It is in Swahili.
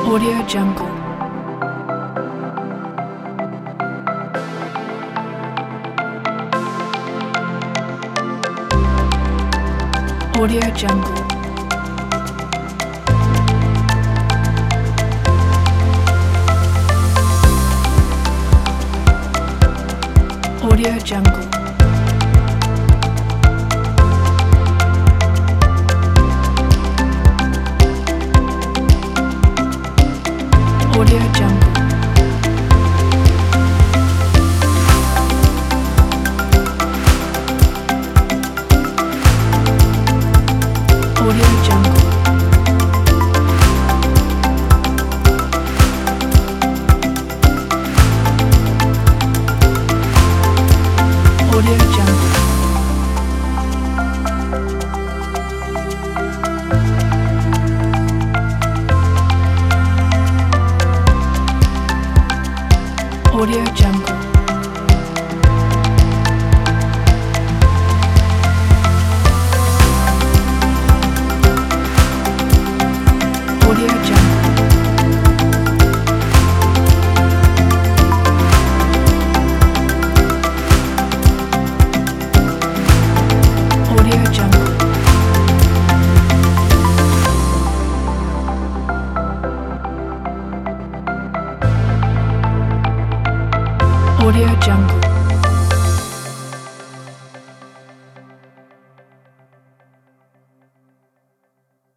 Audio Jungle. Audio Jungle. Audio Jungle. Audio Jungle. Audio Jungle. Audio Jungle. Audio Jungle. Audio Jungle. Audio Jungle. Audio Jungle.